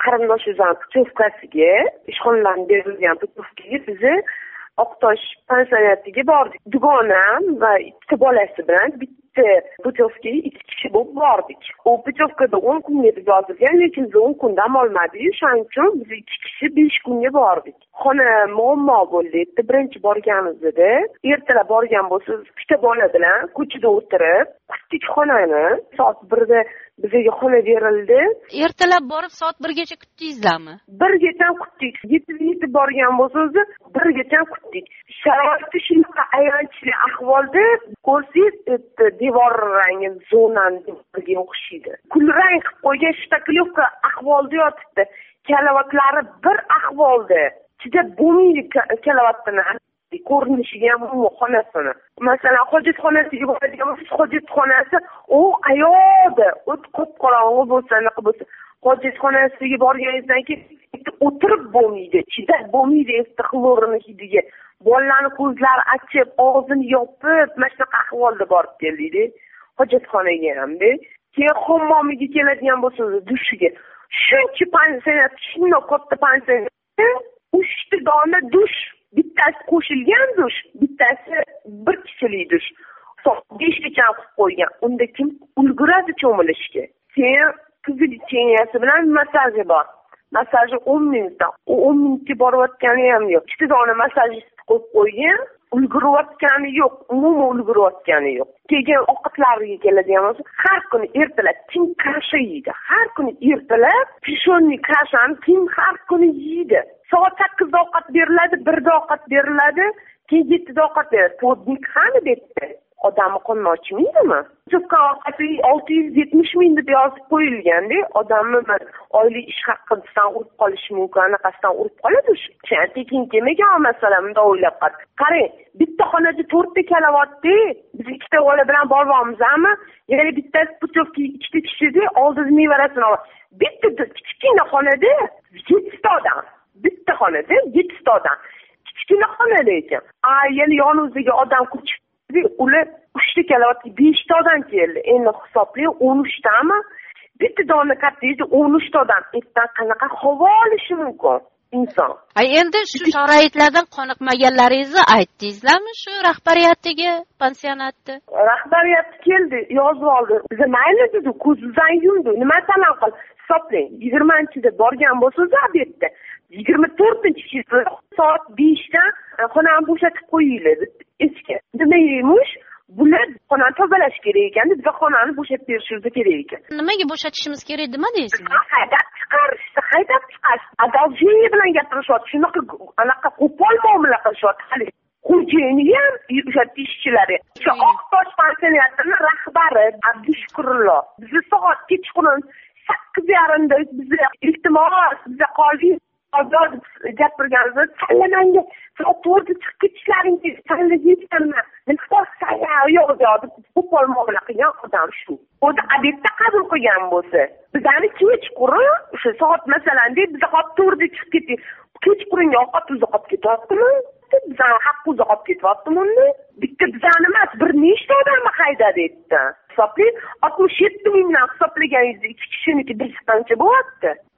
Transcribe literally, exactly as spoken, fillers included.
qarindoshimizning putyovkasiga, ishxonalarga berilgan putyovkaga bizni Oqtosh pansionatiga bordik. Dugonam va ikki bolasi bilan bitta putyovkaga ikki kishi bo'lib bordik. U putyovkada o'n kunga deb yozilgan, lekin biz o'n kun dam olmadik. Shuning uchun biz ikki kishi besh kunga bordik. Xona muammo bo'ldi. Birinchi borganimizda ertalab borgan bo'lsa, ikkita bola bilan ko'chada o'tirib, kutdik xonani. Soat birda bizga xona berildi. Ertalab borib soat birgacha kutdingizlarmi? birgacha kutdik. Yetib yetib borgan bo'lsangiz, birgacha kutdik. Sharoiti shunaqa ayanchli ahvolda, ko'rsangiz, devor rangi zonanga o'xshaydi. Kulrang qilib qo'ygan shtaklyovka ahvolda yotibdi. Kalavatlari bir ahvolda. Juda bo'lmaydi kalavatni. Ko'rinishiga ham u xonasini. Masalan, hojatxonasiga boradigan bo'lsangiz, hojatxonasi u ayoqda, o't qop-qorong'i bo'lsa, nima bo'lsa, hojatxonasiga borganingizdan keyin o'tirib bo'lmaydi, chidab bo'lmaydi xlorni hidiga. Bolalarning ko'zlari achib, og'zini yopib, mana shunaqa ahvolda borib keldik. Hojatxonaga hamda. Keyin hammomiga keladigan bo'lsangiz, dushiga. Shuncha pansionat, shunday katta pansionat, uchta dona dush. Bittasi qo'shilgan dush, bittasi bir kishilik dush. Soat beshgacha qilib qo'ygan. Unda kim ulguradi cho'milishga? Keyin qizil cheniyasi bilan massaj bor. Massajni o'n minutdan. U o'n minutga borayotgani ham yo'q. Ikkita dona massajist qo'yib qo'ygan, ulgurayotgani yo'q, umuman ulgurayotgani yo'q. Keyin ovqatlariga keladigan bo'lsa, har kuni ertalab kim kasha yeydi? Har kuni ertalab pishonni kashani kim har kuni yeydi? Soat sakkizda ovqat beriladi, birda ovqat beriladi, keyin yettida ovqat beriladi. Podnik qani debdi. Odamni qonni ochmaydimi? Cho'pqa ovqati olti yuz yetmish ming deb yozib qo'yilganda, odamni oylik ish haqidan urib qolishi mumkin, anaqasidan urib qoladi shu. Tekin kelmagan masalan, bunda o'ylab qar. Qarang, bitta xonada to'rtta kalavatda, biz ikkita bola bilan borganmizmi? Yana bittasi putyovka ikkita kishida oldingi mevarasini oladi. Bitta kichkina xonada yettita odam. Bitta xonada yettita odam. Kichkina xonada ekan. A, yana yonimizga odam ko'chib ular uchta kalavatga beshta odam keldi. Endi hisobli o'n uchtami? Bitta dona kattaydi o'n uchta odam. Ertadan qanaqa havo olishi mumkin inson? Ay, endi shu sharoitlardan qoniqmaganlaringizni aytdingizlarmi shu rahbariyatiga, pansionatda? Rahbariyat keldi, yozib oldi. Biz mayli dedi, ko'zimizdan yumdi. Nima talam qil? Hisoblang. yigirmanchida borgan bo'lsangiz, obedda yigirma to'rtinchi soat beshda xonani bo'shatib qo'yinglar eski. Nima deymish? Bular xonani tozalash kerak ekan, biz xonani bo'shatib berishimiz kerak ekan. Nimaga bo'shatishimiz kerak demadingizmi? Haydab chiqarishdi, haydab chiqarish. Adaljiy bilan gapirishyapti. Shunaqa anaqa qo'pol muomala qilishyapti. Hali xo'jayini ham, o'sha ishchilari. Shu Oqtosh pansionatining rahbari Abdushukurullo. Bizni soat kechqurun sakkiz yarimda bizni iltimos, bizni qoldik. Ozod gapirganimizda sallamanga soat to'rtda chiqib ketishlaringiz, sallayapman. Nima yo'q dedi. Qo'pol muomala qilgan odam shu. O'zi obedda qabul qilgan bo'lsa, bizani kechqurun o'sha soat masalan deb biz hop to'rtda chiqib ketdik. Kechqurunga ovqat uzoqib ketyaptimi? Bizani haqqimizni olib ketyaptimi unda? Bitta bizani emas, bir nechta odamni haydadi etdi. Hisobli oltmish yetti mingdan hisoblaganingizda ikki kishiniki bir qancha bo'lyapti?